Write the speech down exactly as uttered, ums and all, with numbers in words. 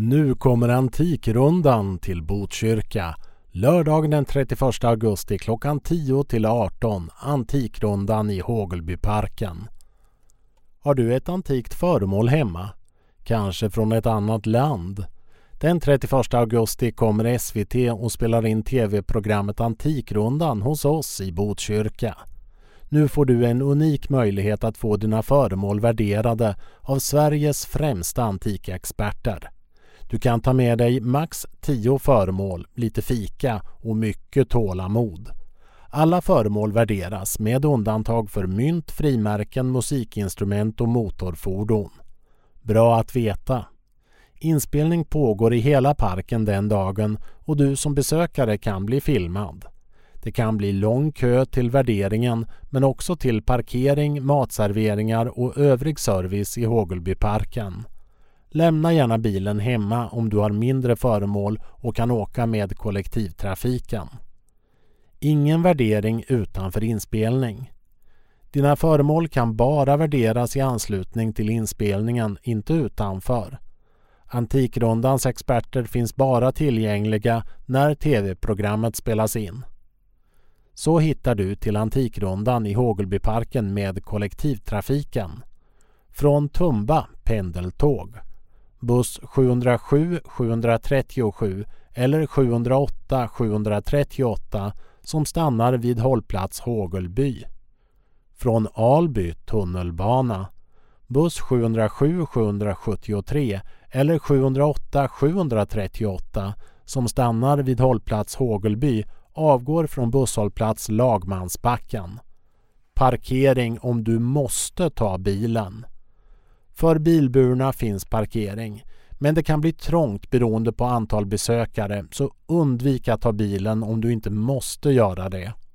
Nu kommer Antikrundan till Botkyrka. Lördagen den trettioförsta augusti klockan tio till arton. Antikrundan i Hågelbyparken. Har du ett antikt föremål hemma? Kanske från ett annat land? Den trettioförsta augusti kommer S V T och spelar in tv-programmet Antikrundan hos oss i Botkyrka. Nu får du en unik möjlighet att få dina föremål värderade av Sveriges främsta antikexperter. Du kan ta med dig max tio föremål, lite fika och mycket tålamod. Alla föremål värderas med undantag för mynt, frimärken, musikinstrument och motorfordon. Bra att veta. Inspelning pågår i hela parken den dagen och du som besökare kan bli filmad. Det kan bli lång kö till värderingen men också till parkering, matserveringar och övrig service i Hågelbyparken. Lämna gärna bilen hemma om du har mindre föremål och kan åka med kollektivtrafiken. Ingen värdering utanför inspelning. Dina föremål kan bara värderas i anslutning till inspelningen, inte utanför. Antikrundans experter finns bara tillgängliga när tv-programmet spelas in. Så hittar du till Antikrundan i Hågelbyparken med kollektivtrafiken. Från Tumba pendeltåg. Buss sjuhundrasju sjuhundratrettiosju eller sjuhundraåtta sjuhundratrettioåtta som stannar vid hållplats Hågelby. Från Alby tunnelbana. Buss sjuhundrasju sjuhundrasjuttiotre eller sjuhundraåtta sjuhundratrettioåtta som stannar vid hållplats Hågelby avgår från busshållplats Lagmansbacken. Parkering om du måste ta bilen. För bilburna finns parkering, men det kan bli trångt beroende på antal besökare, så undvik att ta bilen om du inte måste göra det.